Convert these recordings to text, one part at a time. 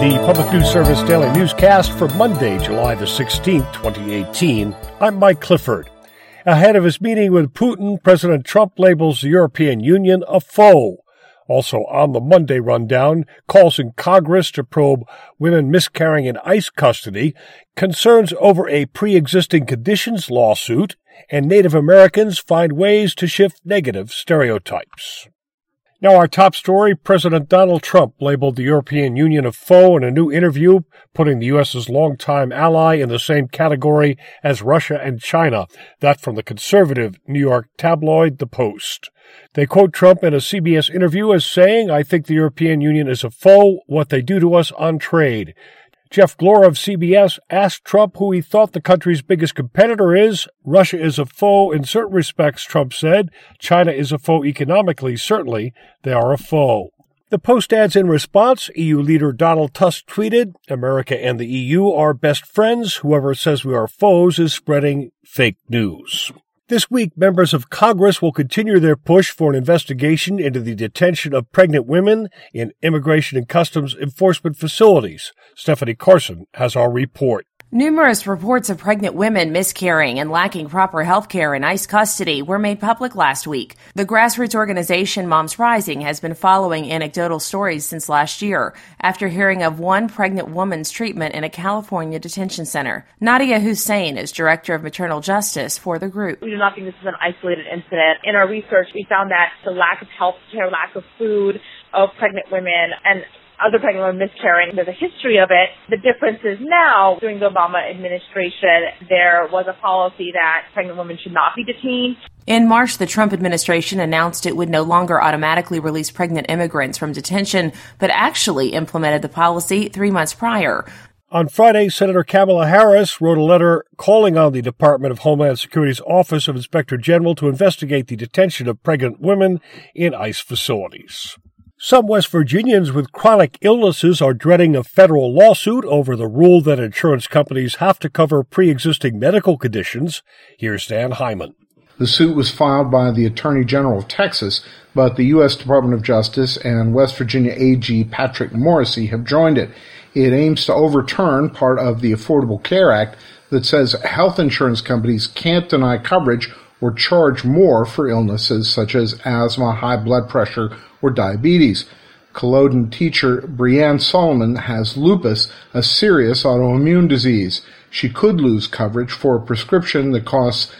The Public News Service Daily Newscast for Monday, July the 16th, 2018. I'm Mike Clifford. Ahead of his meeting with Putin, President Trump labels the European Union a foe. Also on the Monday rundown, calls in Congress to probe women miscarrying in ICE custody, concerns over a pre-existing conditions lawsuit, and Native Americans find ways to shift negative stereotypes. Now our top story, President Donald Trump labeled the European Union a foe in a new interview, putting the U.S.'s longtime ally in the same category as Russia and China, that from the conservative New York tabloid The Post. They quote Trump in a CBS interview as saying, "I think the European Union is a foe, what they do to us on trade." Jeff Glor of CBS asked Trump who he thought the country's biggest competitor is. Russia is a foe in certain respects, Trump said. China is a foe economically, certainly. They are a foe. The Post adds in response, EU leader Donald Tusk tweeted, "America and the EU are best friends. Whoever says we are foes is spreading fake news." This week, members of Congress will continue their push for an investigation into the detention of pregnant women in Immigration and Customs Enforcement facilities. Stephanie Carson has our report. Numerous reports of pregnant women miscarrying and lacking proper health care in ICE custody were made public last week. The grassroots organization Moms Rising has been following anecdotal stories since last year after hearing of one pregnant woman's treatment in a California detention center. Nadia Hussein is director of maternal justice for the group. We do not think this is an isolated incident. In our research, we found that the lack of health care, lack of food of pregnant women, and other pregnant women miscarrying, there's a history of it. The difference is now, during the Obama administration, there was a policy that pregnant women should not be detained. In March, the Trump administration announced it would no longer automatically release pregnant immigrants from detention, but actually implemented the policy 3 months prior. On Friday, Senator Kamala Harris wrote a letter calling on the Department of Homeland Security's Office of Inspector General to investigate the detention of pregnant women in ICE facilities. Some West Virginians with chronic illnesses are dreading a federal lawsuit over the rule that insurance companies have to cover pre-existing medical conditions. Here's Dan Hyman. The suit was filed by the Attorney General of Texas, but the U.S. Department of Justice and West Virginia AG Patrick Morrisey have joined it. It aims to overturn part of the Affordable Care Act that says health insurance companies can't deny coverage or charge more for illnesses such as asthma, high blood pressure, or diabetes. Culloden teacher Brianne Solomon has lupus, a serious autoimmune disease. She could lose coverage for a prescription that costs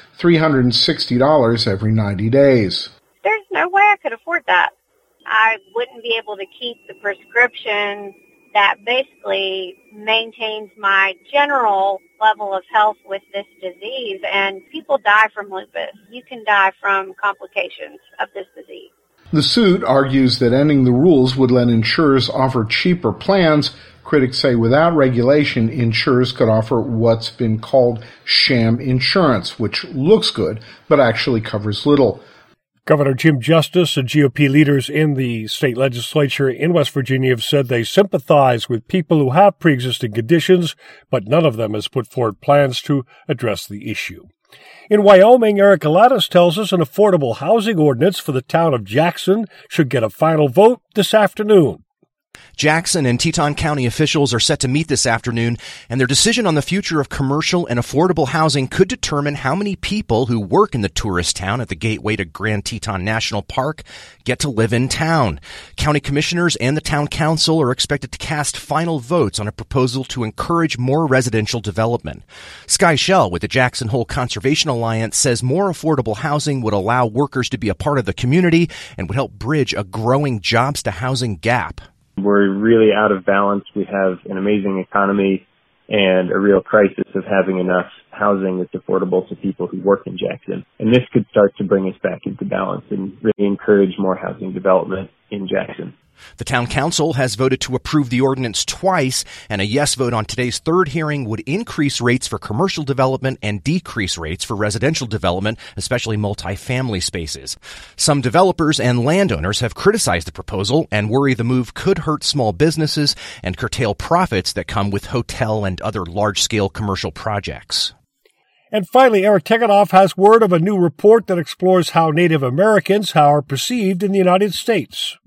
$360 every 90 days. There's no way I could afford that. I wouldn't be able to keep the prescription that basically maintains my general level of health with this disease. And people die from lupus. You can die from complications of this disease. The suit argues that ending the rules would let insurers offer cheaper plans. Critics say without regulation, insurers could offer what's been called sham insurance, which looks good, but actually covers little. Governor Jim Justice and GOP leaders in the state legislature in West Virginia have said they sympathize with people who have pre-existing conditions, but none of them has put forward plans to address the issue. In Wyoming, Eric Galatis tells us an affordable housing ordinance for the town of Jackson should get a final vote this afternoon. Jackson and Teton County officials are set to meet this afternoon, and their decision on the future of commercial and affordable housing could determine how many people who work in the tourist town at the gateway to Grand Teton National Park get to live in town. County commissioners and the town council are expected to cast final votes on a proposal to encourage more residential development. Sky Shell with the Jackson Hole Conservation Alliance says more affordable housing would allow workers to be a part of the community and would help bridge a growing jobs-to-housing gap. We're really out of balance. We have an amazing economy and a real crisis of having enough housing that's affordable to people who work in Jackson. And this could start to bring us back into balance and really encourage more housing development in Jackson. The town council has voted to approve the ordinance twice, and a yes vote on today's third hearing would increase rates for commercial development and decrease rates for residential development, especially multifamily spaces. Some developers and landowners have criticized the proposal and worry the move could hurt small businesses and curtail profits that come with hotel and other large-scale commercial projects. And finally, Eric Tegethoff has word of a new report that explores how Native Americans are perceived in the United States.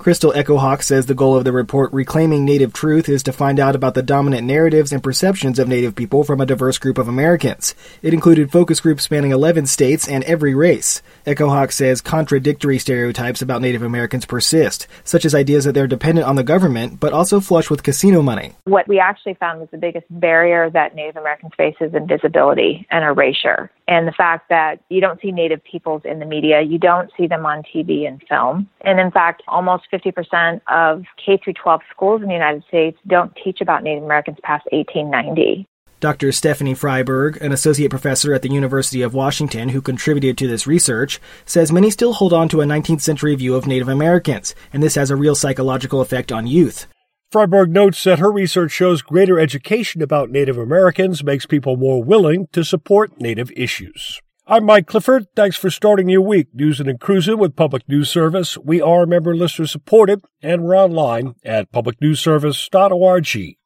Crystal Echohawk says the goal of the report Reclaiming Native Truth is to find out about the dominant narratives and perceptions of Native people from a diverse group of Americans. It included focus groups spanning 11 states and every race. Echohawk says contradictory stereotypes about Native Americans persist, such as ideas that they're dependent on the government, but also flush with casino money. What we actually found was the biggest barrier that Native Americans face is invisibility and erasure. And the fact that you don't see Native peoples in the media, you don't see them on TV and film. And in fact, almost 50% of K-12 schools in the United States don't teach about Native Americans past 1890. Dr. Stephanie Freiberg, an associate professor at the University of Washington who contributed to this research, says many still hold on to a 19th century view of Native Americans, and this has a real psychological effect on youth. Freiberg notes that her research shows greater education about Native Americans makes people more willing to support Native issues. I'm Mike Clifford. Thanks for starting your week. News and Cruising with Public News Service. We are member listener supported, and we're online at publicnewsservice.org.